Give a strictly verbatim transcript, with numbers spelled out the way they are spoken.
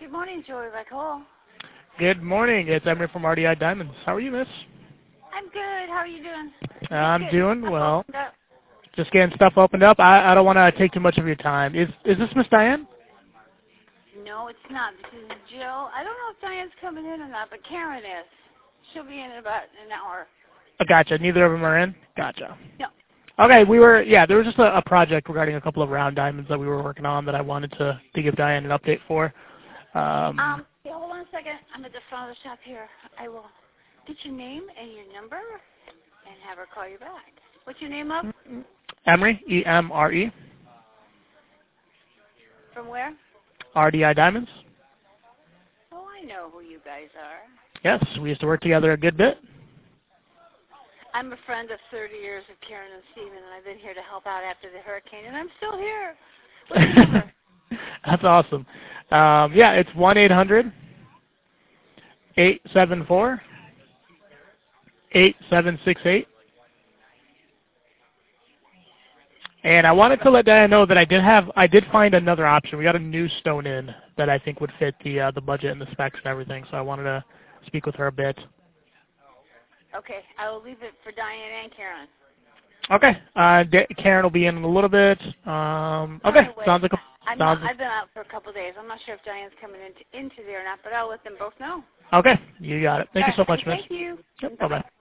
Good morning, Joey Cole. Good morning. It's Emery from R D I Diamonds. How are you, miss? I'm good. How are you doing? I'm Good. doing Stuff well. opened up. Just getting stuff opened up. I, I don't want to take too much of your time. Is is this Miss Diane? No, it's not. This is Jill. I don't know if Diane's coming in or not, but Karen is. She'll be in about an hour. Oh, gotcha. Neither of them are in? Gotcha. No. Okay, we were, yeah, there was just a, a project regarding a couple of round diamonds that we were working on that I wanted to, to give Diane an update for. Um, Um, yeah, hold on a second. I'm at the front of the shop here. I will get your name and your number and have her call you back. What's your name up? Emery, E M R E. From where? R D I Diamonds. Oh, I know who you guys are. Yes, we used to work together a good bit. I'm a friend of thirty years of Karen and Steven, and I've been here to help out after the hurricane, and I'm still here. What's your number? That's awesome. Um, yeah, it's one eight hundred, eight seven four, eight seven six eight. And I wanted to let Diane know that I did have, I did find another option. We got a new stone in that I think would fit the uh, the budget and the specs and everything. So I wanted to speak with her a bit. Okay, I will leave it for Diane and Karen. Okay, uh, D Karen will be in a little bit. Um, okay, By the way, sounds like a. I'm Sounds not, I've been out for a couple of days. I'm not sure if Diane's coming into into there or not, but I'll let them both know. Okay, you got it. Thank you so much, miss. Thank you. Yep, Bye-bye. bye-bye.